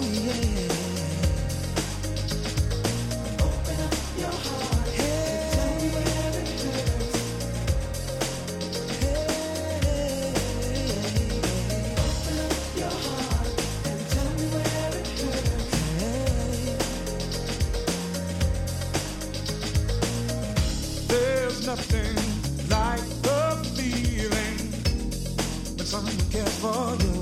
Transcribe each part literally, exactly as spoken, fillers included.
Nothing like the feeling that someone cares for you,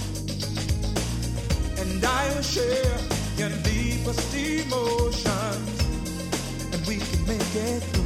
and I will share your deepest emotions, and we can make it through.